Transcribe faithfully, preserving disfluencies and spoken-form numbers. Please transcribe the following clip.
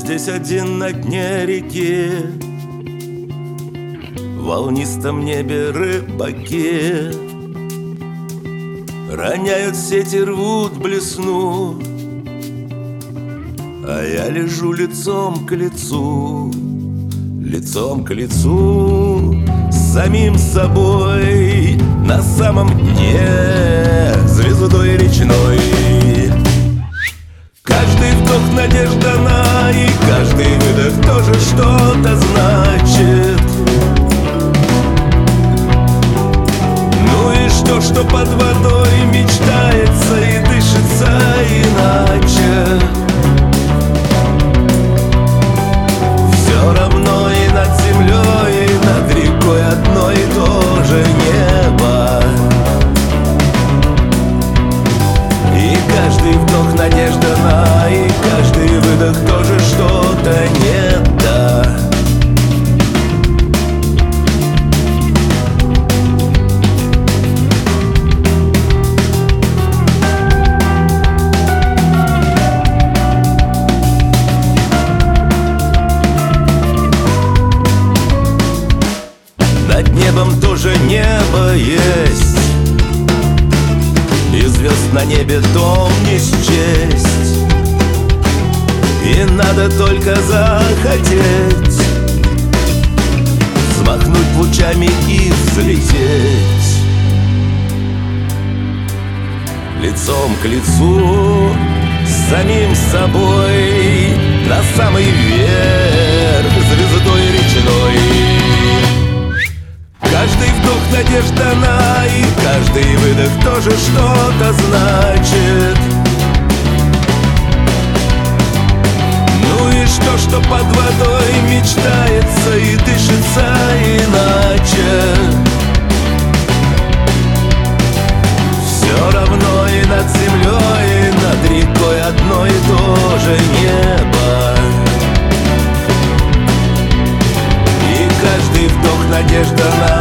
здесь один на дне реки, в волнистом небе рыбаки роняют сети, рвут блесну, а я лежу лицом к лицу, лицом к лицу с самим собой на самом дне звездой речной. Каждый вдох надежда на, и каждый выдох тоже что-то значит. Ну и что, что под водой мечтается и дышится иначе. Все равно и над землей, и над рекой одно и то же небо. И каждый вдох надежда на, и каждый выдох тоже что-то не да. Над небом тоже небо есть, и звезд на небе дом не счесть. И надо только захотеть взмахнуть лучами и взлететь лицом к лицу с самим собой на самый верх звездой речной. Каждый вдох надежда на, и каждый выдох тоже что-то значит. Ну и что, что под водой мечтается и дышится иначе. Все равно и над землей, и над рекой одно и то же небо. И каждый вдох надежда на,